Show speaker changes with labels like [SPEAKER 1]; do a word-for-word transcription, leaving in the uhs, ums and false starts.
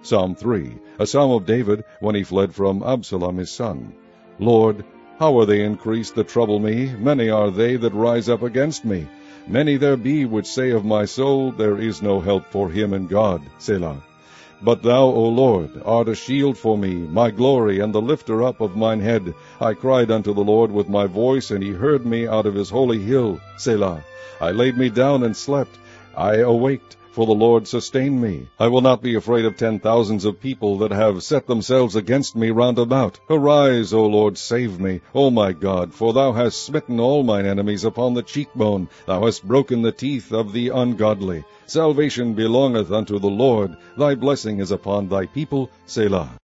[SPEAKER 1] Psalm three, a psalm of David when he fled from Absalom his son. Lord, how are they increased that trouble me? Many are they that rise up against me. Many there be which say of my soul, There is no help for him in God. Selah. But thou, O Lord, art a shield for me, my glory, and the lifter up of mine head. I cried unto the Lord with my voice, and he heard me out of his holy hill. Selah. I laid me down and slept. I awaked, for the Lord sustained me. I will not be afraid of ten thousands of people that have set themselves against me round about. Arise, O Lord, save me, O my God, for thou hast smitten all mine enemies upon the cheekbone. Thou hast broken the teeth of the ungodly. Salvation belongeth unto the Lord. Thy blessing is upon thy people. Selah.